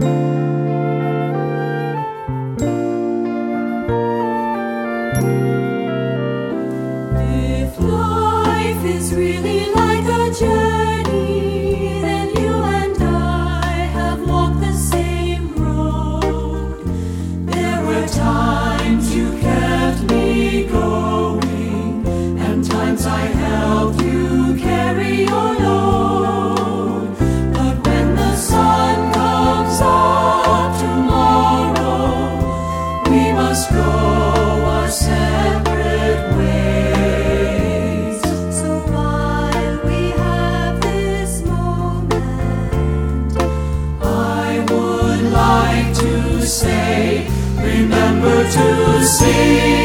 If life is really like a journey, then you and I have walked the same road. There were times you kept me going, and times I helped you carry your load. But when the sun comes up tomorrow, we must go our separate ways. So while we have this moment, I would like to say, remember to sing.